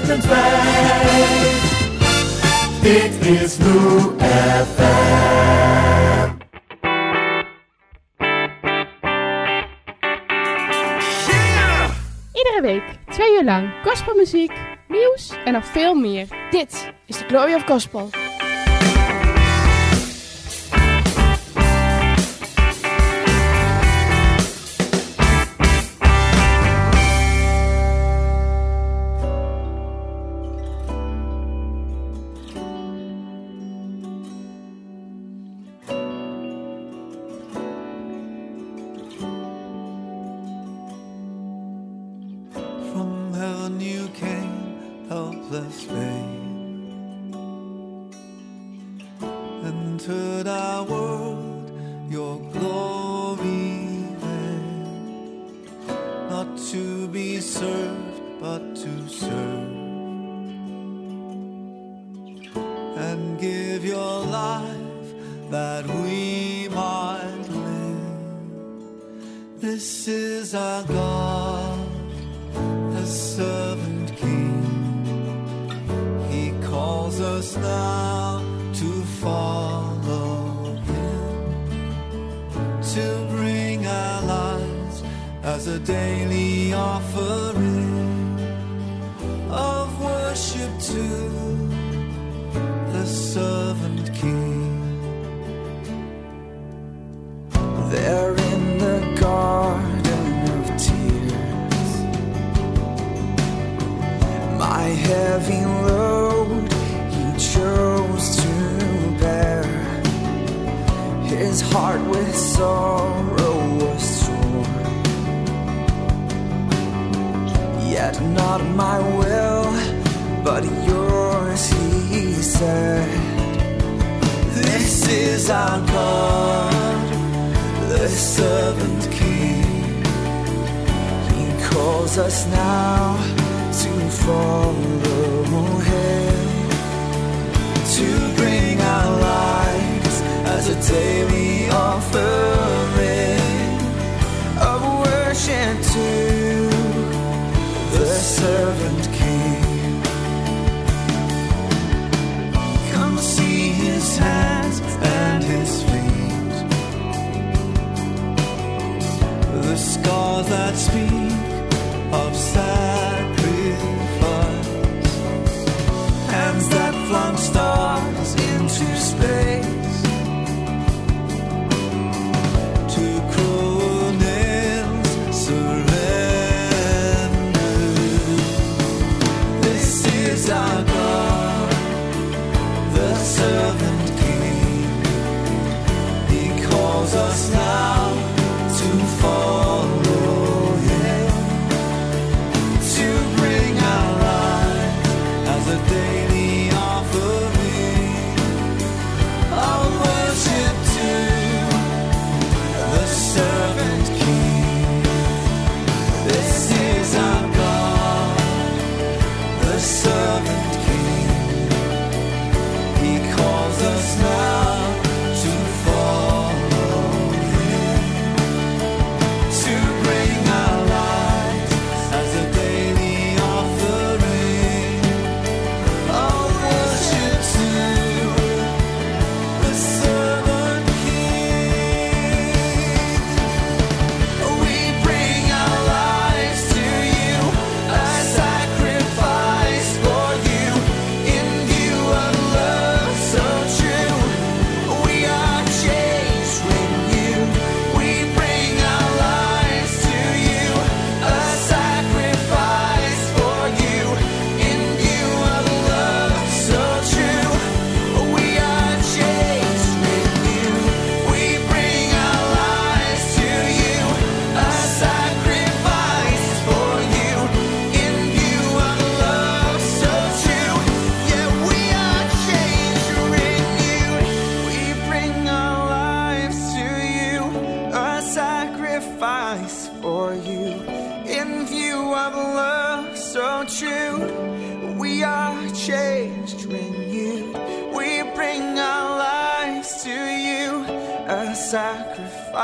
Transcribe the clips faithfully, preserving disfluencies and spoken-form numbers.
punt vijf. Dit is Blue F M. Iedere week, twee uur lang, gospelmuziek, nieuws en nog veel meer. Dit is de Glory of Gospel.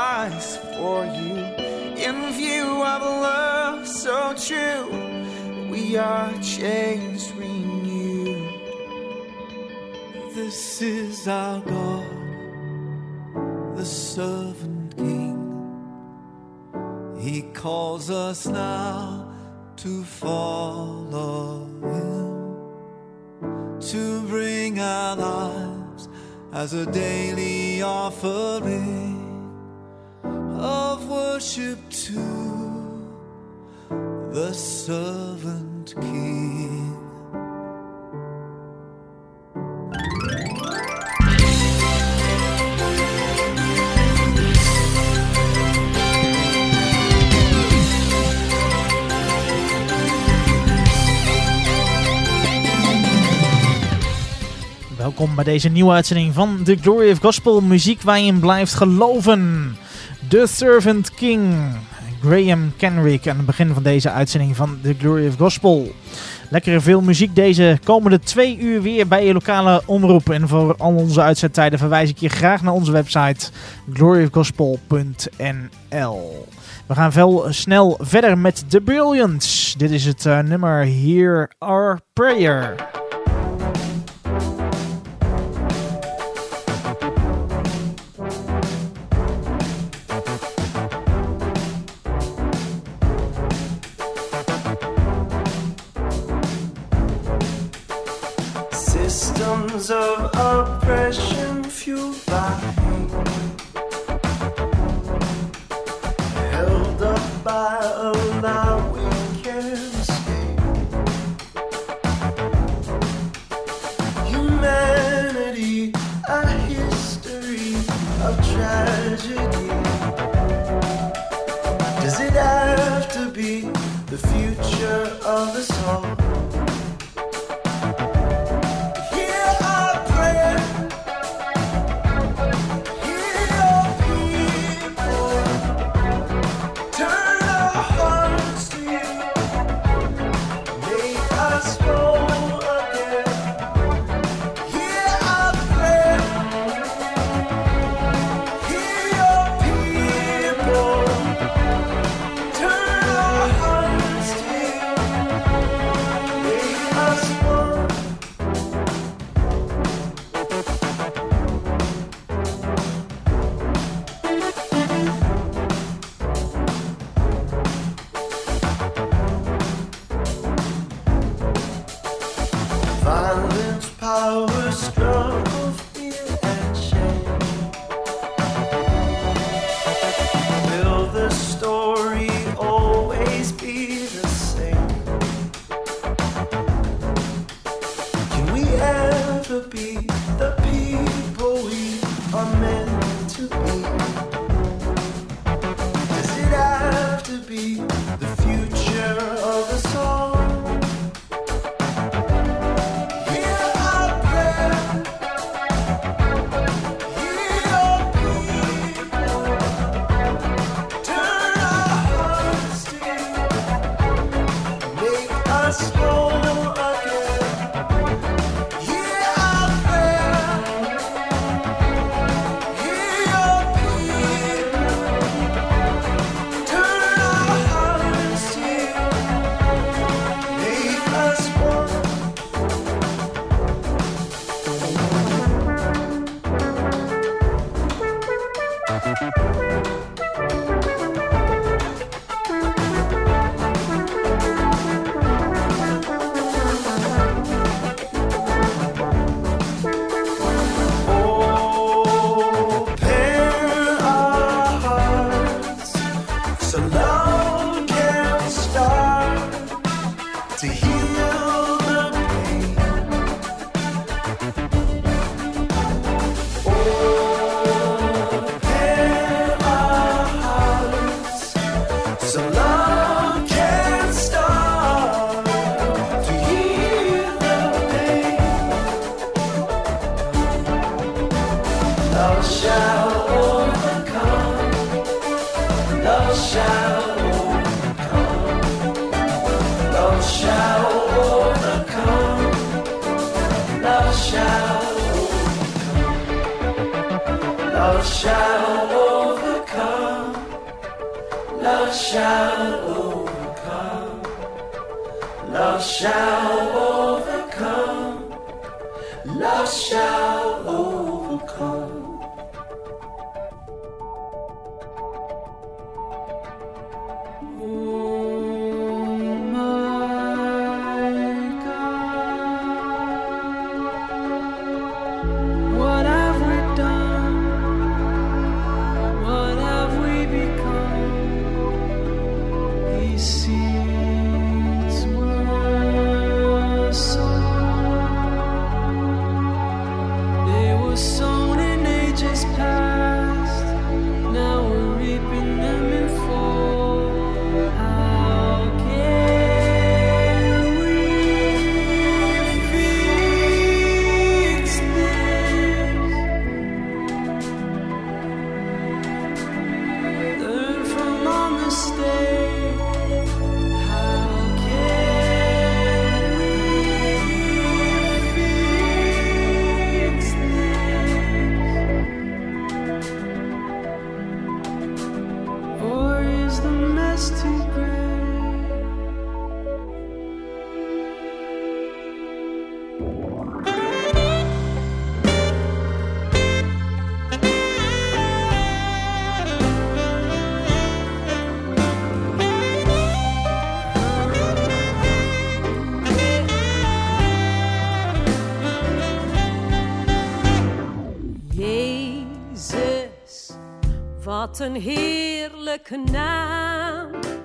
Sacrifice for you in view of love so true. we are chains renewed. This is our God, the servant king. He calls us now to follow him, to bring our lives as a daily offering of worship to the servant king. Welkom bij deze nieuwe uitzending van The Glory of Gospel. Muziek waar je in blijft geloven. The Servant King, Graham Kenrick aan het begin van deze uitzending van The Glory of Gospel. Lekkere veel muziek deze komende twee uur weer bij je lokale omroep. En voor al onze uitzendtijden verwijs ik je graag naar onze website glory of gospel punt n l. We gaan veel snel verder met The Brilliance. Dit is het uh, nummer Hear Our Prayer. Systems of oppression fueled by hate, held up by a lie we can't escape. Humanity, a history of tragedy. Does it have to be the future of us all? love shall overcome. Love shall overcome. Wat een heerlijke naam.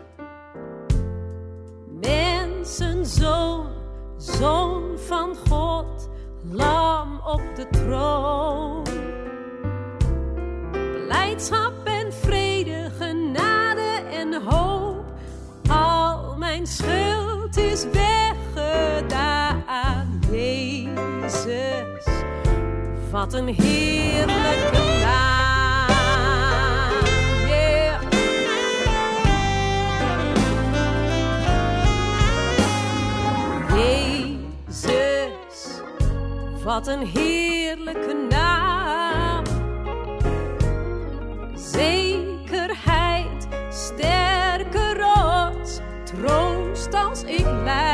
Mensenzoon, zoon van God, lam op de troon. Blijdschap en vrede, genade en hoop. Al mijn schuld is weggedaan. Jezus, wat een heerlijke naam. Wat een heerlijke naam. Zekerheid, sterke rots, troost als ik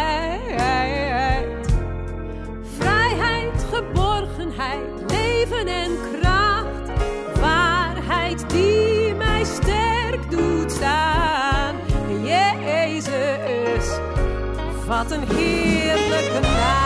lijd. Vrijheid, geborgenheid, leven en kracht. Waarheid die mij sterk doet staan. Jezus, wat een heerlijke naam.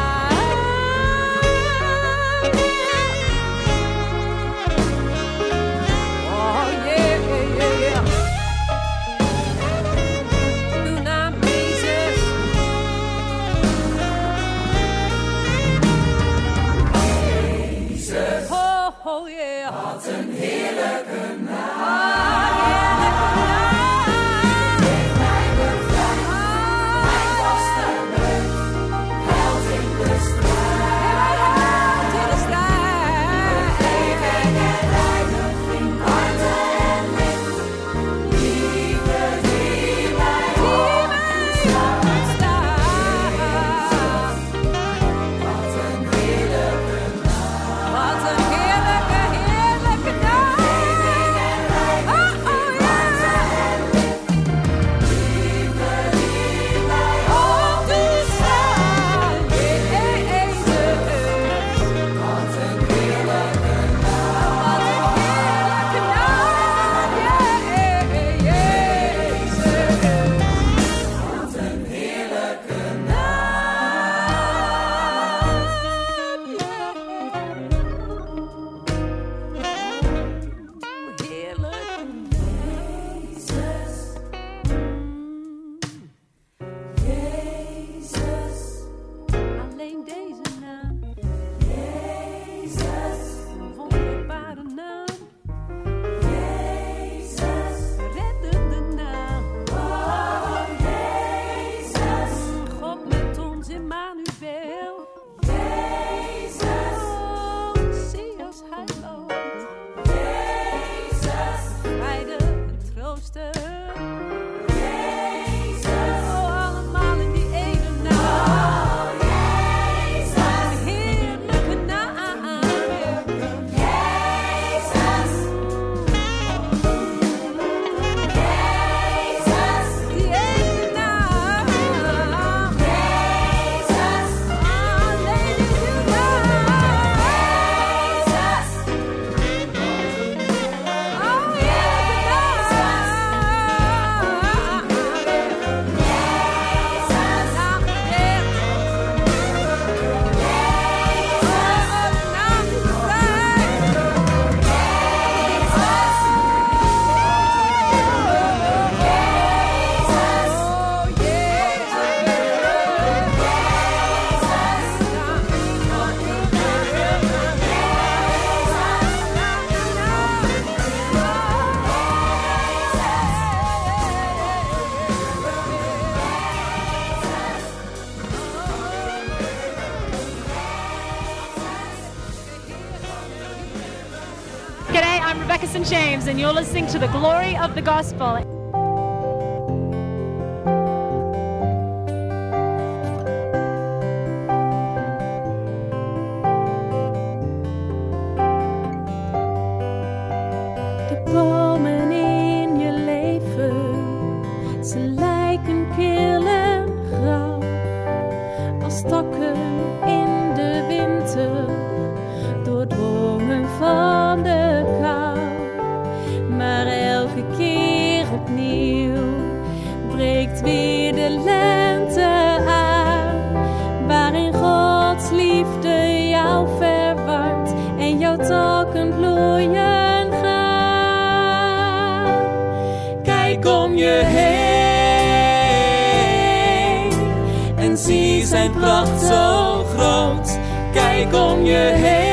Oh yeah. Wat een heerlijke naam. Geef mij bevrijd, mijn vaste munt, held in de strijd. Held in de strijd. Vergeving en reiniging, harte en licht. Liefde die mij ontstaat. Wat een heerlijke naam. Wat een heerlijke naam. Rebecca Saint James, and you're listening to the Glory of the Gospel. De bomen in je leven, ze lijken kil en grauw, als takken in de winter, doordrongen van de kou. Maar elke keer opnieuw breekt weer de lente aan, waarin Gods liefde jou verwarmt en jouw takken bloeien gaan. Kijk om je heen en zie zijn pracht zo groot. Kijk om je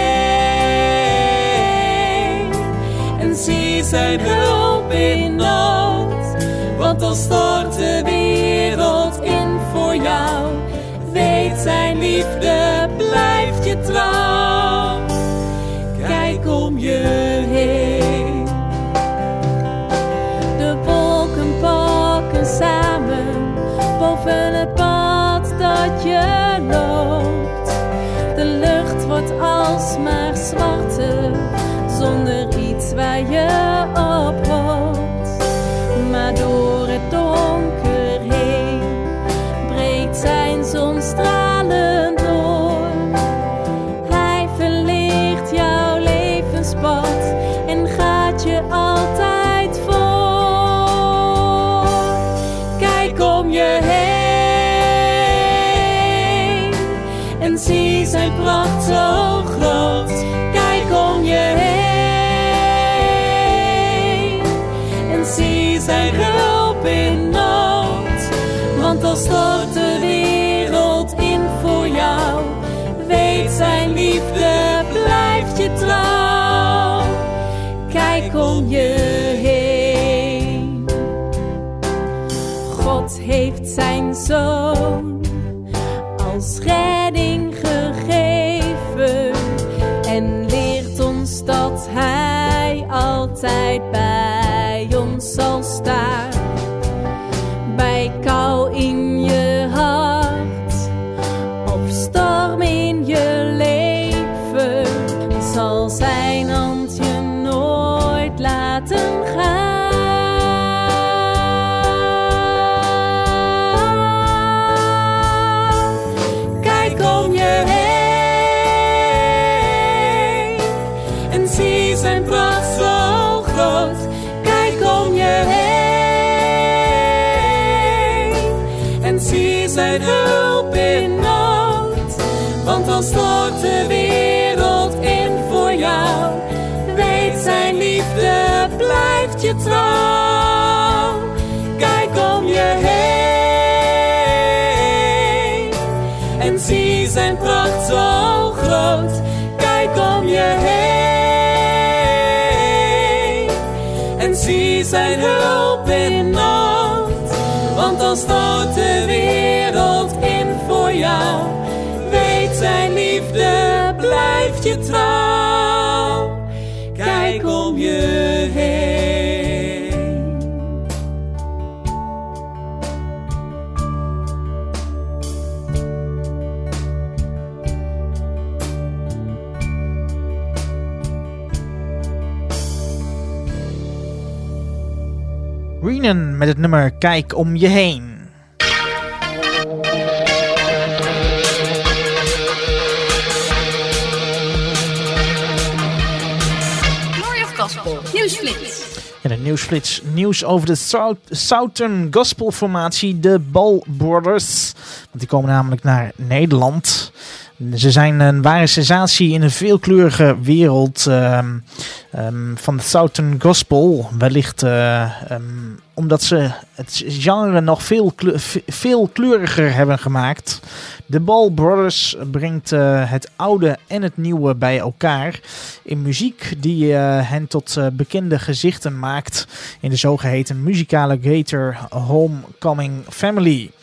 heen en zie zijn hulp in nood. Want al stort de wereld in voor jou, weet zijn liefde blijft je trouw. Kijk om je heen. De wolken pakken samen boven het pad dat je loopt. De lucht wordt alsmaar zwarter, zonder iets waar je op hoopt. Maar door het donker heen breekt zijn zon stralend door. Hij verlicht jouw levenspad en gaat je altijd voor. Kijk om je heen en zie zijn pracht zo groot. Kijk om je heen en zie zijn hulp in nood. Want al stort de wereld in voor jou, weet zijn liefde blijft je trouw. Kijk om je heen. God heeft zijn zoon als redding gegeven en leert ons dat hij altijd bij ons zal staan. Bij kou in je hart of storm in je leven zal zijn hand je nooit laten gaan. Kijk om je heen en zie zijn pracht zo groot. Kijk om je heen en zie zijn hulp in nood. Want al stort de wereld in voor jou, weet zijn liefde blijft je trouw. Kijk om je heen en zie zijn pracht zo groot. Kijk om je heen en zie zijn hulp in nood. Want al stort de wereld in voor jou, weet zijn liefde blijft je trouw. Kijk om je heen. Renan met het nummer Kijk om je heen. Nieuwsflits. Ja, de nieuwsflits. Nieuws over de South, Southern Gospel formatie, de Ball Brothers. Want die komen namelijk naar Nederland. Ze zijn een ware sensatie in een veelkleurige wereld um, um, van de Southern Gospel. Wellicht uh, um, omdat ze het genre nog veel, kleur, veel kleuriger hebben gemaakt. De Ball Brothers brengt uh, het oude en het nieuwe bij elkaar in muziek die uh, hen tot uh, bekende gezichten maakt in de zogeheten muzikale Gator Homecoming Family.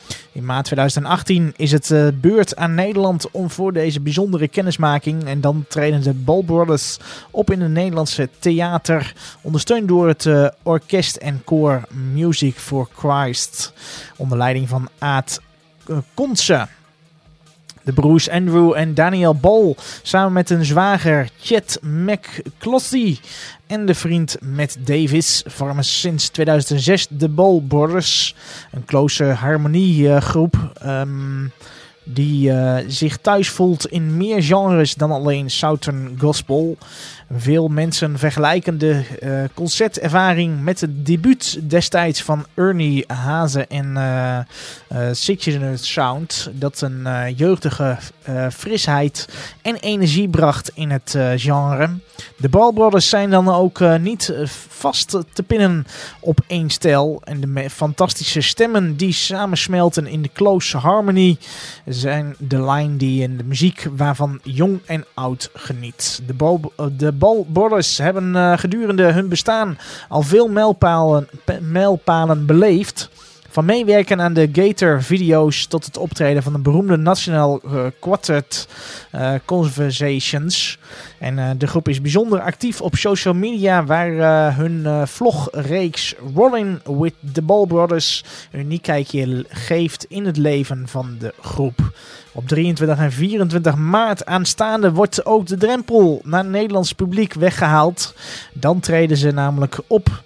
In maart twintig achttien is het uh, beurt aan Nederland om voor deze bijzondere kennismaking. En dan treden de Ball Brothers op in het Nederlandse theater. Ondersteund door het uh, orkest en koor Music for Christ. Onder leiding van Aad uh, Kontse. De broers Andrew en Daniel Ball samen met hun zwager Chet McCloskey en de vriend Matt Davis vormen sinds tweeduizend zes de Ball Brothers. Een close harmoniegroep um, die uh, zich thuis voelt in meer genres dan alleen Southern Gospel. Veel mensen vergelijken de uh, concertervaring met het debuut destijds van Ernie Haase en uh, uh, Signature Sound. Dat een uh, jeugdige uh, frisheid en energie bracht in het uh, genre. De Ball Brothers zijn dan ook uh, niet vast te pinnen op één stijl. En de me- fantastische stemmen die samensmelten in de close harmony zijn de lijn die in de muziek waarvan jong en oud geniet. De Ball, uh, de Ball Brothers hebben uh, gedurende hun bestaan al veel mijlpalen, pe- mijlpalen beleefd. Van meewerken aan de Gator-video's tot het optreden van de beroemde National uh, Quartet uh, Conversations. En uh, de groep is bijzonder actief op social media, waar uh, hun uh, vlogreeks Rolling with the Ball Brothers een uniek kijkje geeft in het leven van de groep. Op drieëntwintig en vierentwintig maart aanstaande wordt ook de drempel naar het Nederlands publiek weggehaald. Dan treden ze namelijk op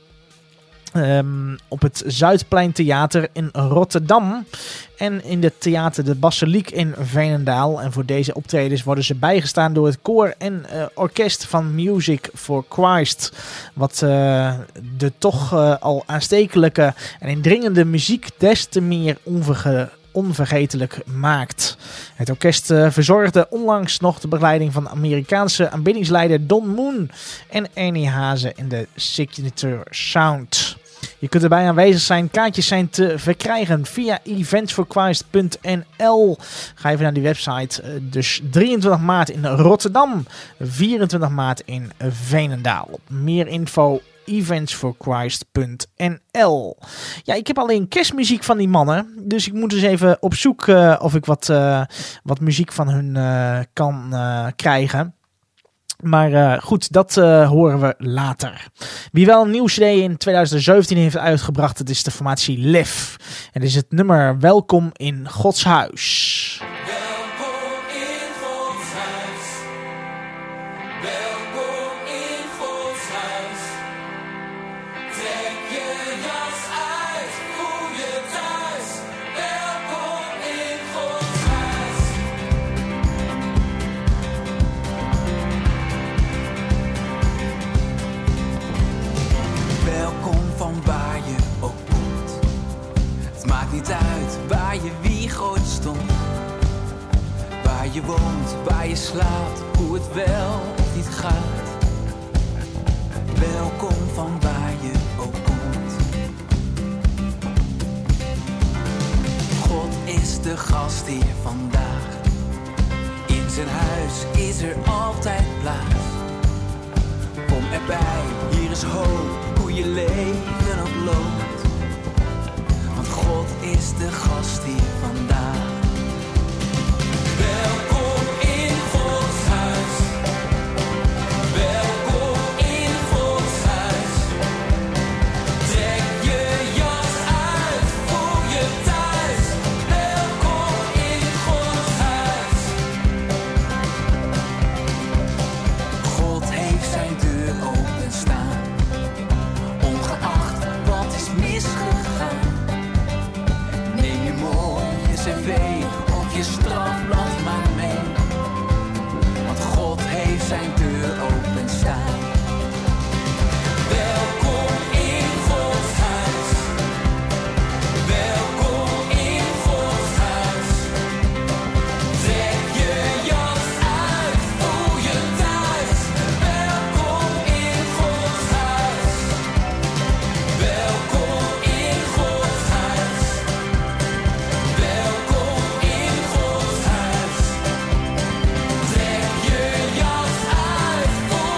Um, op het Zuidplein Theater in Rotterdam en in het Theater de Basiliek in Veenendaal. En voor deze optredens worden ze bijgestaan door het koor en uh, orkest van Music for Christ. Wat uh, de toch uh, al aanstekelijke en indringende muziek des te meer onverge- onvergetelijk maakt. Het orkest uh, verzorgde onlangs nog de begeleiding van Amerikaanse aanbiddingsleider Don Moon en Ernie Haase in de Signature Sound. Je kunt erbij aanwezig zijn. Kaartjes zijn te verkrijgen via events for christ punt n l. Ga even naar die website. Dus drieëntwintig maart in Rotterdam. vierentwintig maart in Veenendaal. Meer info events for christ punt n l. Ja, ik heb alleen kerstmuziek van die mannen. Dus ik moet eens even op zoek uh, of ik wat, uh, wat muziek van hun uh, kan uh, krijgen. Maar uh, goed, dat uh, horen we later. Wie wel een nieuw C D in tweeduizend zeventien heeft uitgebracht, dat is de formatie Lef. En dit is het nummer Welkom in Gods Huis. Welkom in Gods huis. Welkom in Gods huis. Trek je jas uit, voel je thuis. Welkom in Gods huis. Welkom van waar je ook komt. Het maakt niet uit waar je wieg ooit stond. Waar je woont, waar je slaapt, hoe het wel of niet gaat. Welkom van waar je ook komt. God is de gastheer vandaag. In zijn huis is er altijd plaats. Kom erbij, hier is hoop, hoe je leven ook loopt. Want God is de gastheer vandaag. Welkom in Gods huis. Welkom in Gods huis. Trek je jas uit, voel je thuis. Welkom in Gods huis. God heeft zijn deur openstaan. Ongeacht wat is misgegaan. Neem je mooie cv of je strafblad maar mee. Want God heeft zijn deur openstaan. Welkom in Gods huis. Welkom in Gods huis. Trek je jas uit, voel je thuis. Welkom in Gods huis. Welkom in Gods huis. Welkom in Gods huis. Trek je jas uit, voel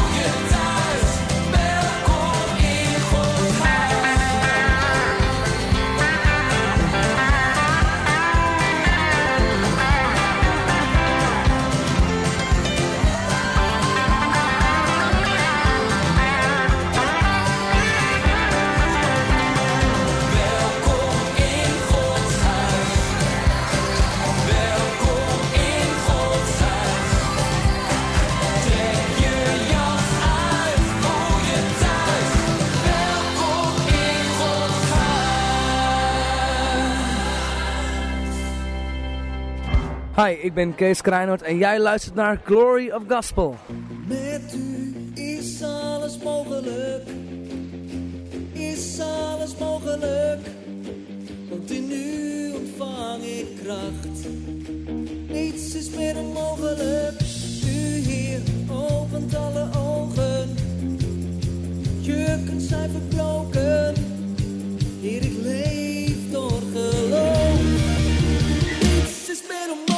Hi, ik ben Kees Krijnoord en jij luistert naar Glory of Gospel. Met u is alles mogelijk, is alles mogelijk, want in u ontvang ik kracht. Niets is meer onmogelijk, u Heer opent alle ogen, jukken zijn verbroken, Heer ik leef door geloof. Niets is meer onmogelijk.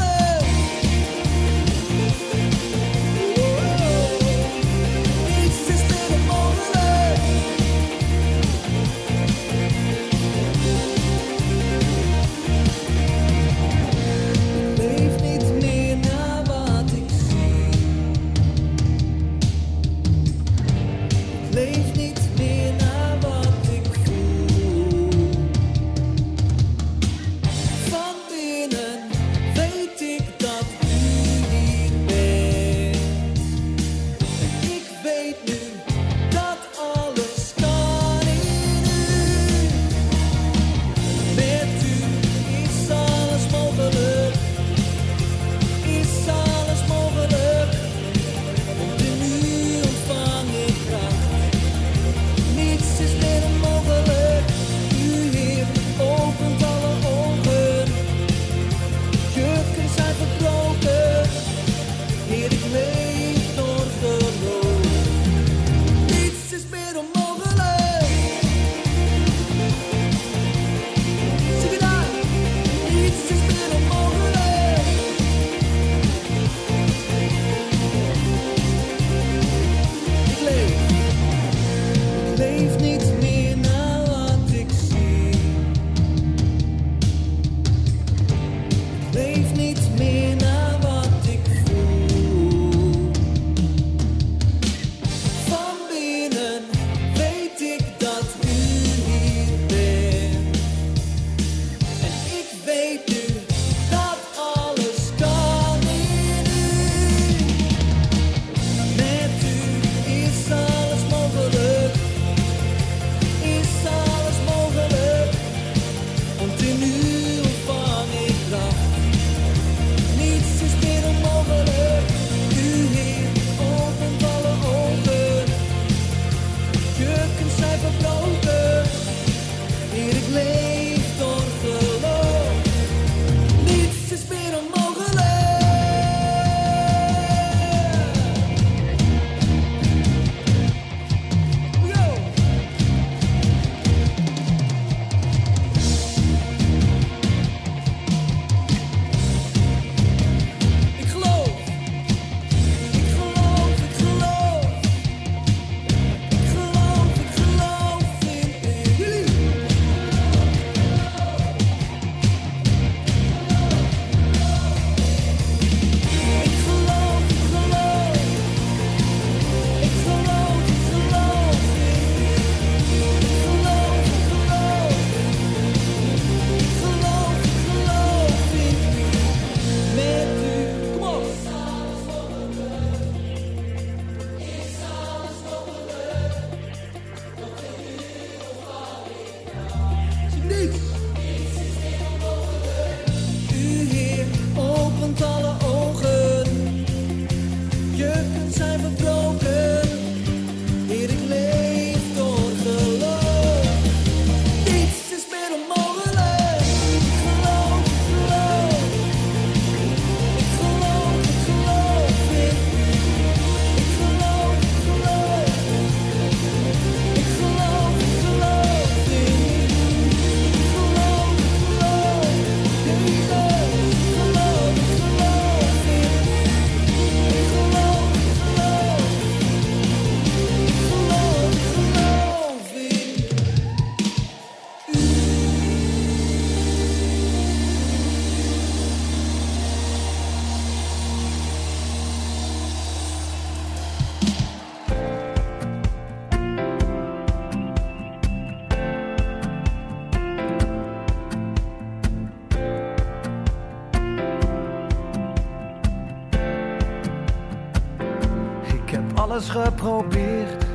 alles geprobeerd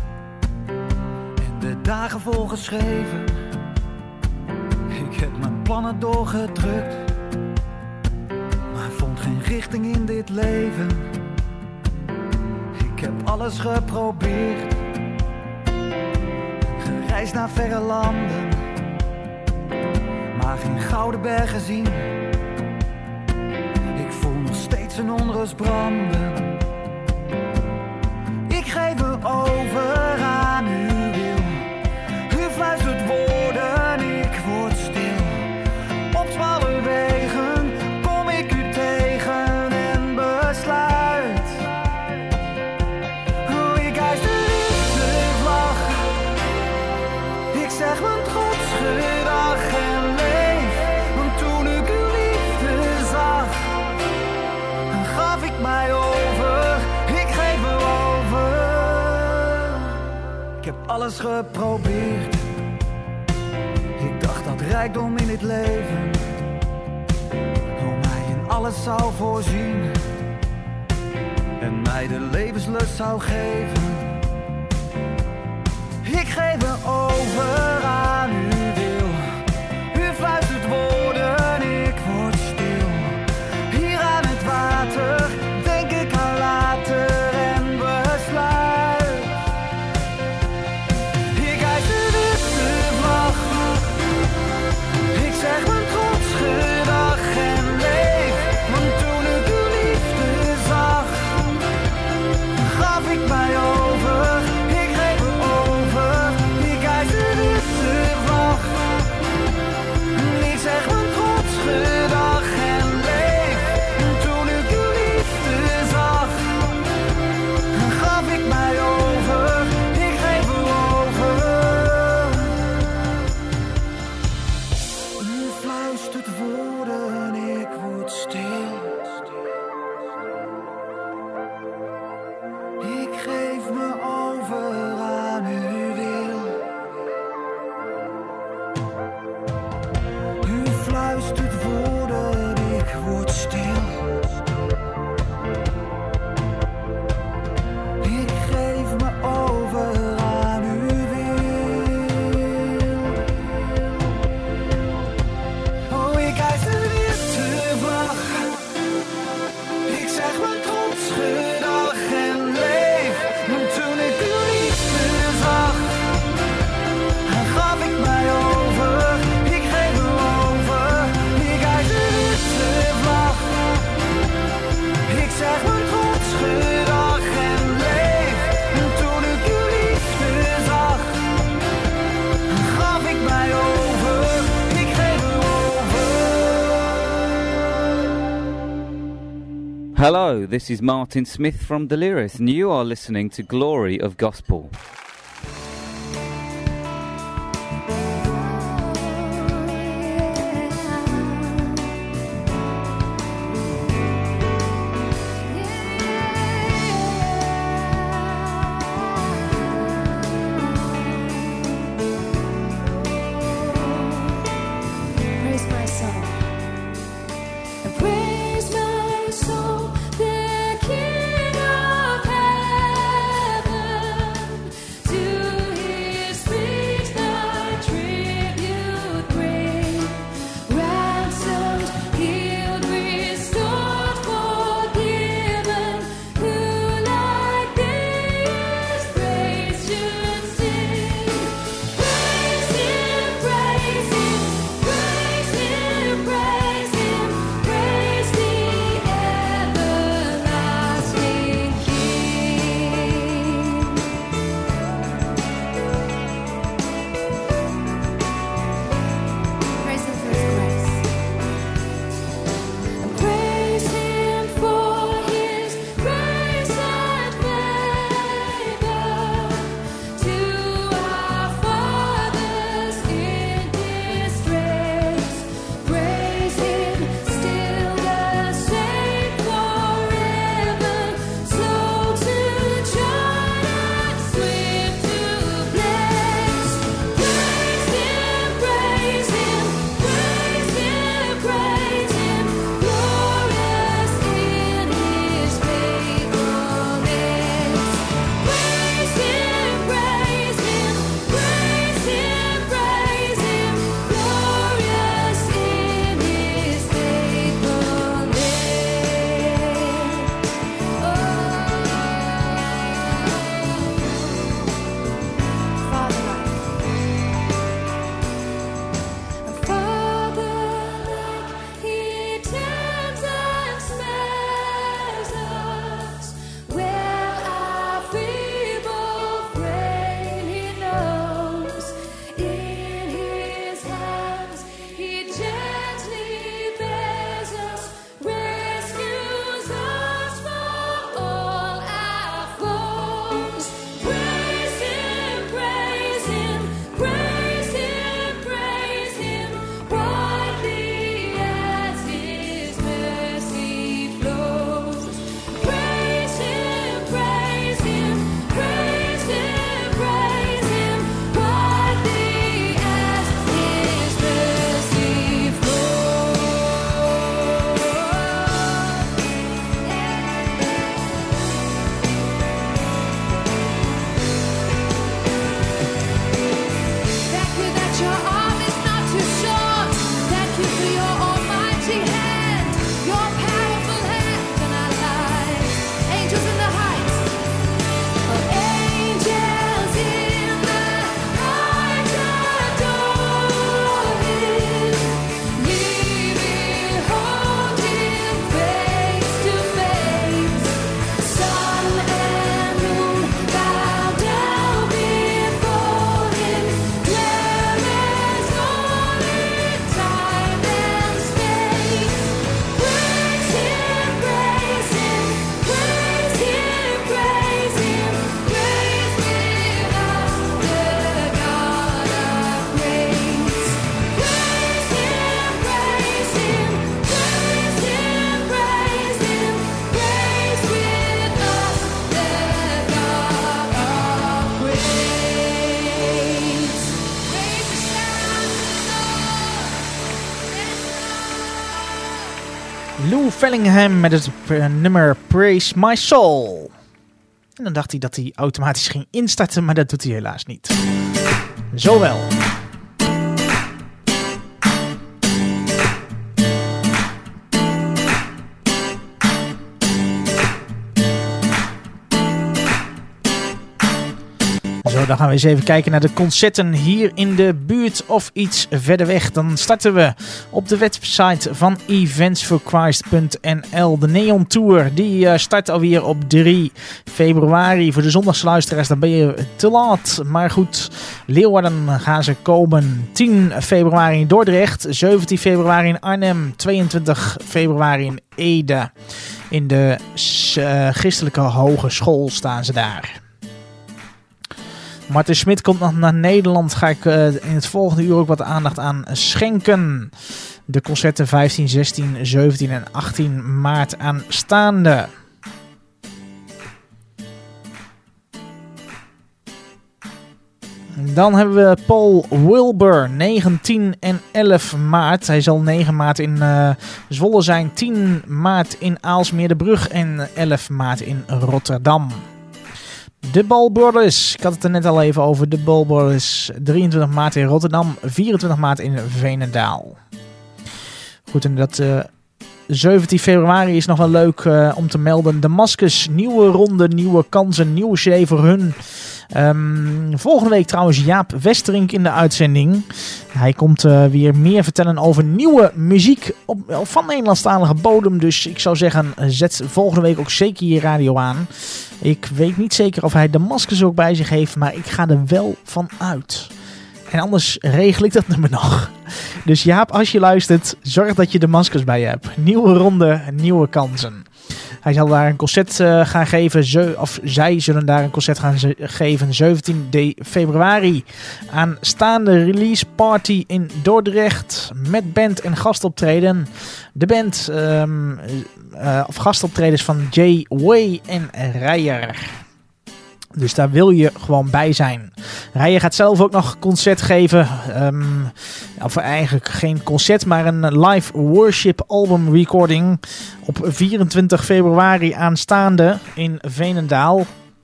en de dagen volgeschreven. Ik heb mijn plannen doorgedrukt richting in dit leven. Ik heb alles geprobeerd. Gereisd naar verre landen, maar geen gouden berg gezien. Ik voel nog steeds een onrust branden. Ik geef me over aan uw wil. U fluistert woorden, ik word stil. Op smalle wegen kom ik u tegen en besluit. Oh, ik hijs de liefdevlag. Ik zeg mijn trots gedag en leef. Want toen ik uw liefde zag, gaf ik mij over. Ik geef me over. Ik heb alles geprobeerd. Ik dacht dat rijkdom in dit leven om mij in alles zou voorzien en mij de levenslust zou geven. Ik geef me over aan uw wil. U fluistert woorden, ik word stil. Hier aan het water denk ik aan later en besluit. Ik hijs de witte vlag. Ik zeg mijn trots gedag en leef. Want toen ik uw liefde zag, gaf ik mij over. Ik geef me over. Ik hijs de witte vlag. Ik zeg mijn trots gedag en leef. En toen ik uw liefde zag, gaf ik mij over. Ik geef me over. U fluistert woorden, ik word stil. Ik geef me over aan uw wil. U fluistert woorden, ik word stil. Ik geef me over aan uw wil. Oh, ik hijs de witte vlag. Ik zeg mijn trots gedag en leef. Want toen ik uw liefde zag, gaf ik mij over. Ik geef me over. Ik hijs de witte vlag. Ik zeg mijn trots gedag en leef. En toen ik uw liefde zag, gaf ik mij over. Ik geef me over. Hello, this is Martin Smith from Delirious, and you are listening to Glory of Gospel. Praise my soul. And praise my soul, the King of heaven. Lou Fellingham met het uh, nummer Praise My Soul. En dan dacht hij dat hij automatisch ging instarten, maar dat doet hij helaas niet. Zo wel. Zo, dan gaan we eens even kijken naar de concerten hier in de buurt of iets verder weg. Dan starten we op de website van events for christ punt n l. De Neon Tour, die uh, start alweer op drie februari. Voor de zondagsluisteraars, dan ben je te laat. Maar goed, Leeuwarden gaan ze komen. tien februari in Dordrecht, zeventien februari in Arnhem, tweeëntwintig februari in Ede. In de uh, Christelijke Hogeschool staan ze daar. Martin Smit komt nog naar Nederland. Ga ik uh, in het volgende uur ook wat aandacht aan schenken. De concerten vijftien, zestien, zeventien en achttien maart aanstaande. Dan hebben we Paul Wilbur, negentien en elf maart. Hij zal negen maart in uh, Zwolle zijn, tien maart in Aalsmeer-de-Brug en elf maart in Rotterdam. De Ball Brothers, ik had het er net al even over. De Ball Brothers, drieëntwintig maart in Rotterdam, vierentwintig maart in Veenendaal. Goed, en dat uh, zeventien februari is nog wel leuk uh, om te melden. Damascus, nieuwe ronde, nieuwe kansen, nieuwe C D voor hun. Um, volgende week trouwens Jaap Westerink in de uitzending. Hij komt uh, weer meer vertellen over nieuwe muziek op, van Nederlandstalige bodem. Dus ik zou zeggen, zet volgende week ook zeker je radio aan. Ik weet niet zeker of hij Damascus ook bij zich heeft, maar ik ga er wel van uit. En anders regel ik dat nummer nog. Dus Jaap, als je luistert, zorg dat je Damascus bij je hebt. Nieuwe ronde, nieuwe kansen. Hij zal daar een concert uh, gaan geven, ze, of zij zullen daar een concert gaan ze- geven, zeventien februari. Aanstaande release party in Dordrecht met band en gastoptreden. De band, um, uh, of gastoptredens van Jay Way en Rijer. Dus daar wil je gewoon bij zijn. Rijer gaat zelf ook nog concert geven. Um, of eigenlijk geen concert, maar een live worship album recording. Op vierentwintig februari aanstaande in Veenendaal.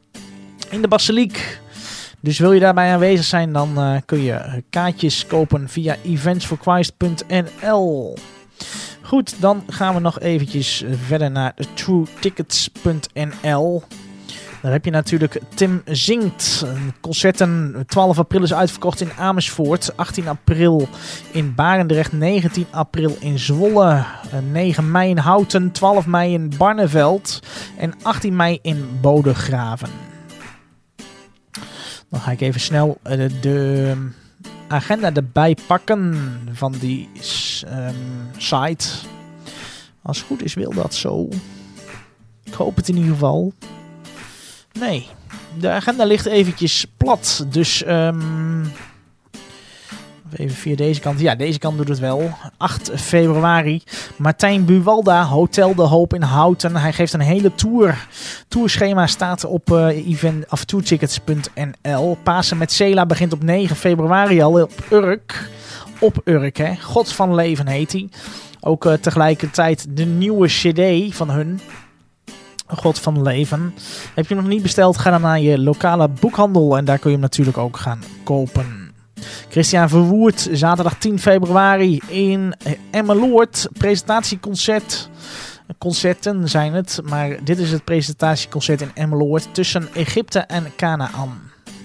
In de Basiliek. Dus wil je daarbij aanwezig zijn, dan uh, kun je kaartjes kopen via events for christ punt n l. Goed, dan gaan we nog eventjes verder naar true tickets punt n l. Daar heb je natuurlijk Tim Zingt. Concerten, twaalf april is uitverkocht in Amersfoort. achttien april in Barendrecht. negentien april in Zwolle. negen mei in Houten. twaalf mei in Barneveld. En achttien mei in Bodegraven. Dan ga ik even snel de, de agenda erbij pakken van die um, site. Als het goed is wil dat zo. Ik hoop het in ieder geval. Nee, de agenda ligt eventjes plat. Dus um, even via deze kant. Ja, deze kant doet het wel. acht februari. Martijn Buwalda, Hotel de Hoop in Houten. Hij geeft een hele tour. Tourschema staat op uh, event of true tickets punt n l. Pasen met Sela begint op negen februari al op Urk. Op Urk, hè. God van Leven heet hij. Ook uh, tegelijkertijd de nieuwe cd van hun. God van Leven. Heb je hem nog niet besteld, ga dan naar je lokale boekhandel en daar kun je hem natuurlijk ook gaan kopen. Christian Verwoerd, zaterdag tien februari in Emmeloord, presentatieconcert. Concerten zijn het, maar dit is het presentatieconcert in Emmeloord tussen Egypte en Kanaan.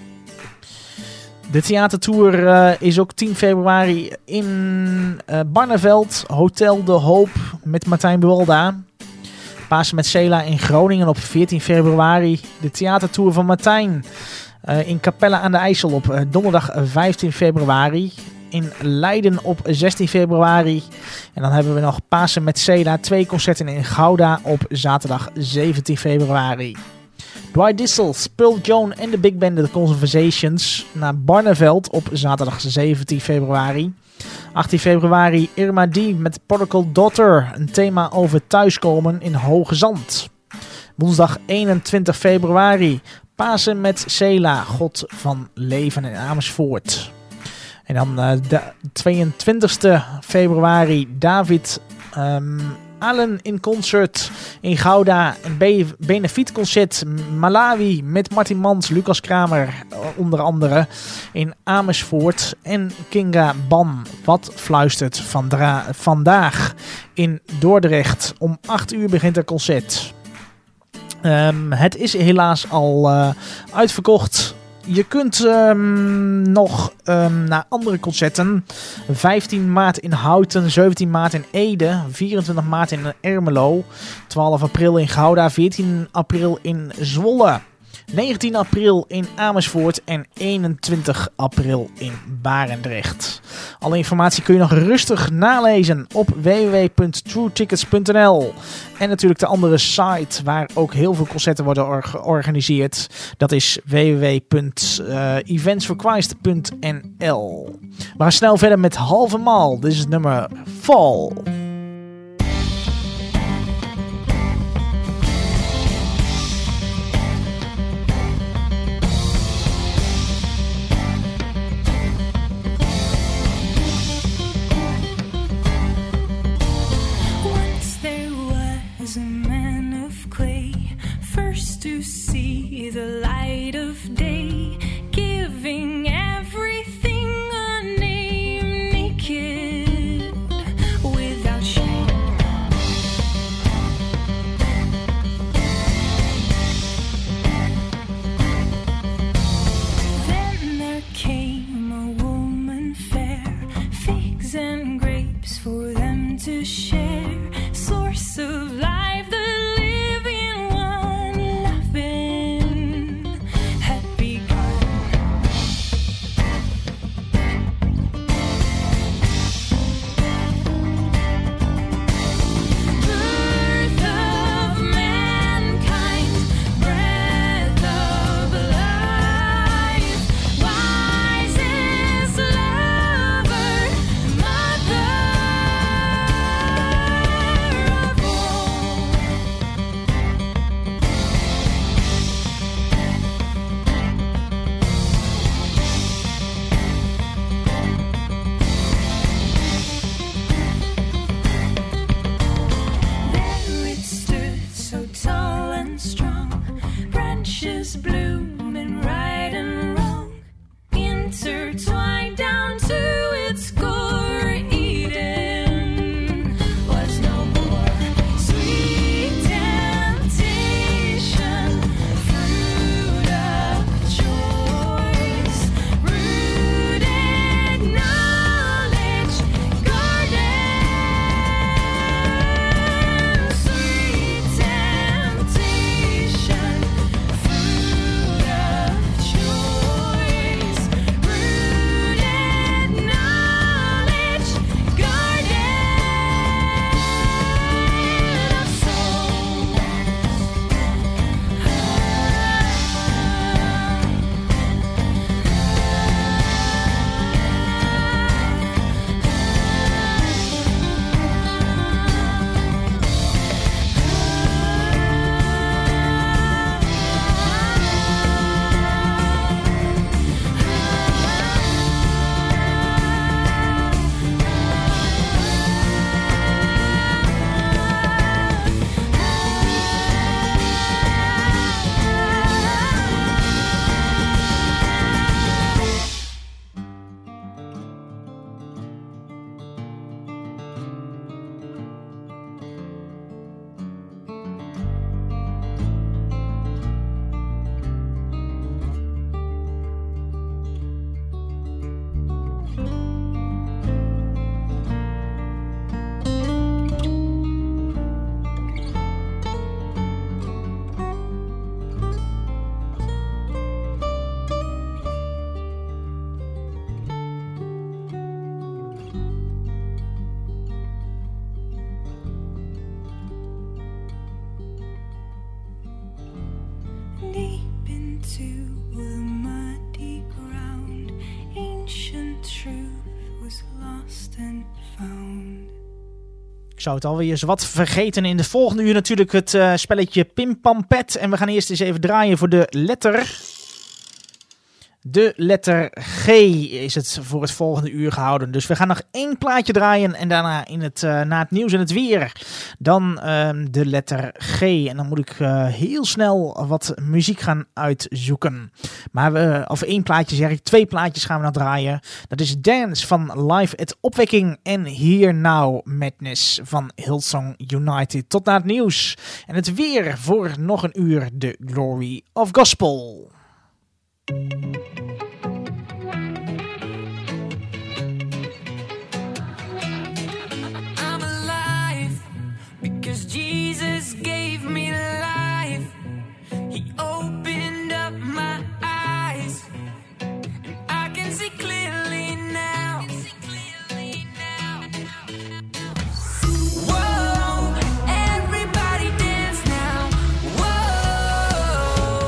De theatertour uh, is ook tien februari in uh, Barneveld, Hotel de Hoop met Martijn Buwalda. Pasen met Sela in Groningen op veertien februari. De theatertour van Martijn uh, in Capelle aan de IJssel op uh, donderdag vijftien februari. In Leiden op zestien februari. En dan hebben we nog Pasen met Sela. Twee concerten in Gouda op zaterdag zeventien februari. Dwight Dissel, Pearl Joan en de Big Band The Conversations naar Barneveld op zaterdag zeventien februari. achttien februari Irma D met Prodigal Daughter. Een thema over thuiskomen in Hoge Zand. Woensdag eenentwintig februari Pasen met Sela, God van Leven in Amersfoort. En dan uh, de tweeëntwintigste februari David Um, Allen in concert in Gouda. Een be- benefietconcert Malawi met Martin Mans, Lucas Kramer onder andere in Amersfoort. En Kinga Ban, wat fluistert vandra- vandaag in Dordrecht. Om acht uur begint het concert. Um, het is helaas al uh, uitverkocht. Je kunt um, nog um, naar andere concerten. vijftien maart in Houten, zeventien maart in Ede, vierentwintig maart in Ermelo, twaalf april in Gouda, veertien april in Zwolle, negentien april in Amersfoort en eenentwintig april in Barendrecht. Alle informatie kun je nog rustig nalezen op w w w punt true tickets punt n l. En natuurlijk de andere site waar ook heel veel concerten worden or- georganiseerd. Dat is w w w punt events for christ punt n l. We gaan snel verder met Halve Maal. Dit is het nummer Fall. To see the light of day, giving everything a name, naked without shame. Then there came a woman fair, figs and grapes for them to share, source of life, the Ik zou het alweer eens wat vergeten. In de volgende uur natuurlijk het uh, spelletje Pim Pam Pet. En we gaan eerst eens even draaien voor de letter. De letter G is het voor het volgende uur gehouden. Dus we gaan nog één plaatje draaien en daarna in het, uh, na het nieuws en het weer. Dan uh, de letter G. En dan moet ik uh, heel snel wat muziek gaan uitzoeken. Maar we, of één plaatje zeg ik, twee plaatjes gaan we nog draaien. Dat is Dance van Live at Opwekking en Here Now Madness van Hillsong United. Tot na het nieuws en het weer voor nog een uur de Glory of Gospel. I'm alive because Jesus gave me life. He opened up my eyes and I can see clearly now. Whoa, everybody dance now. Whoa.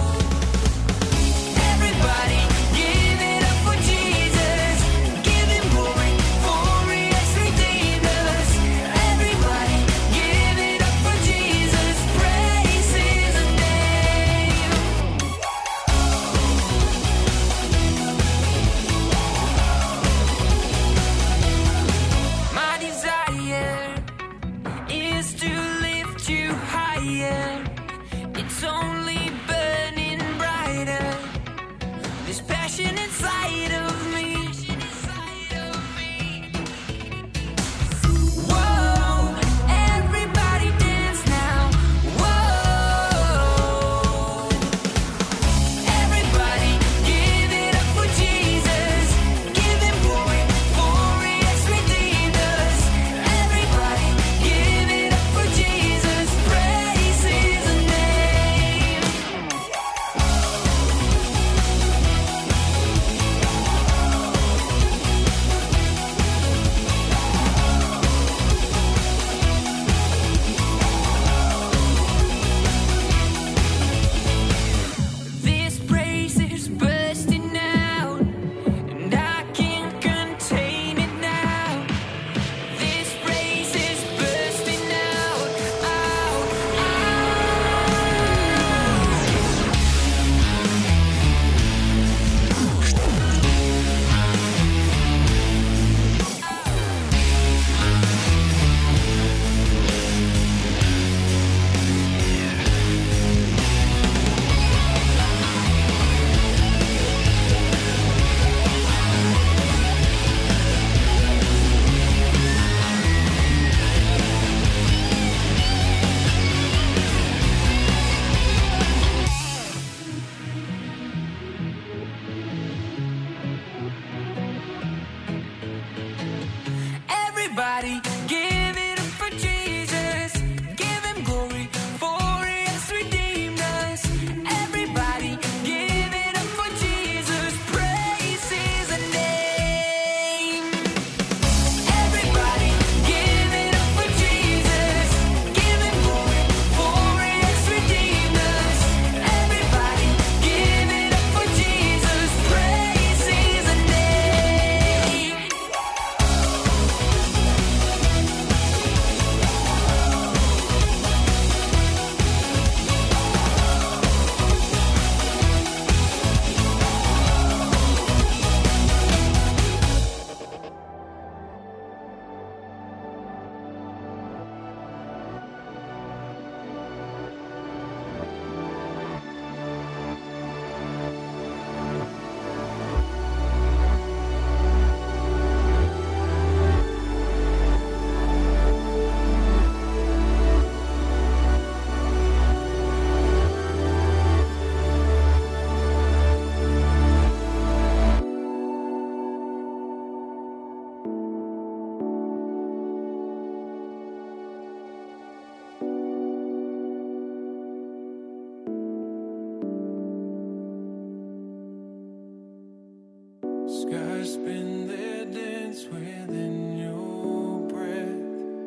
Skies spin their dance within your breath.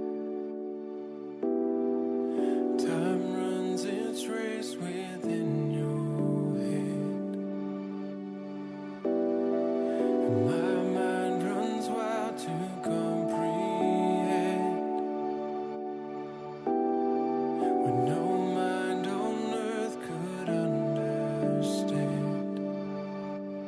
Time runs its race within your head. And my mind runs wild to comprehend what no mind on earth could understand.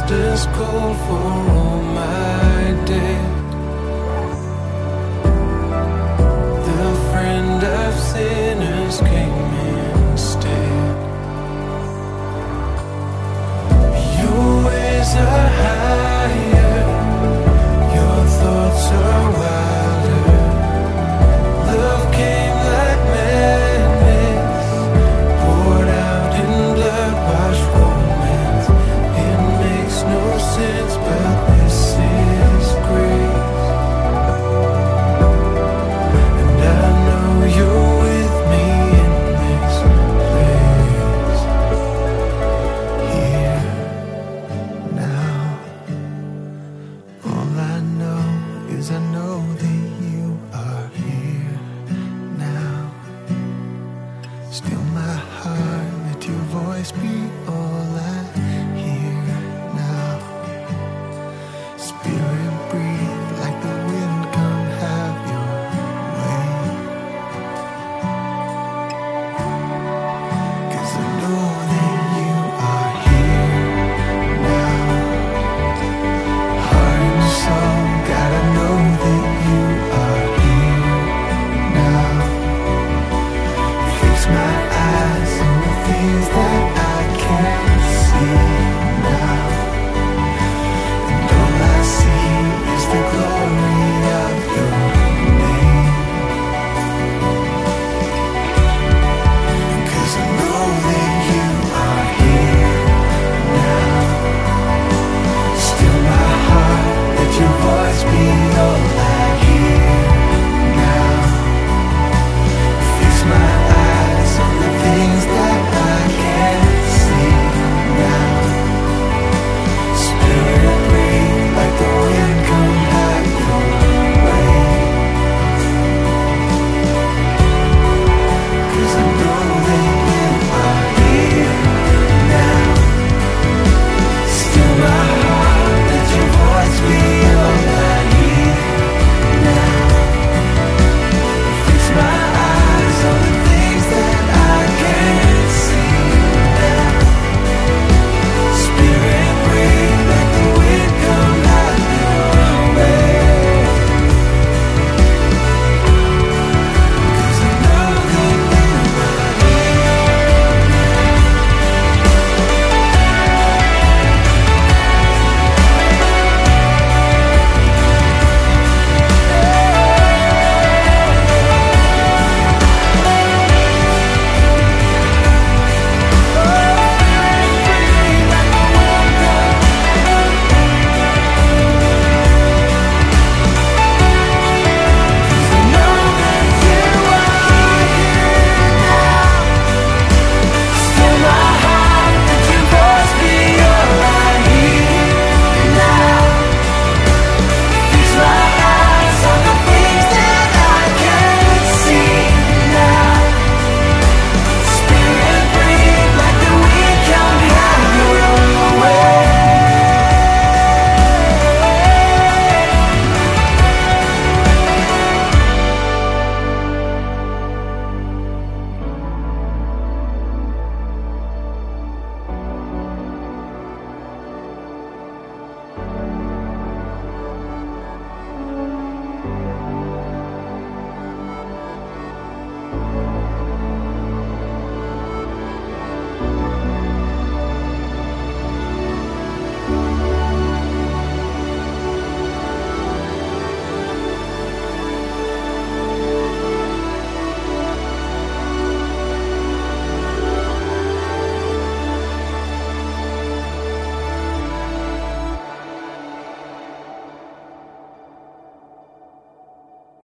Master's call for all my debt. The friend of sinners came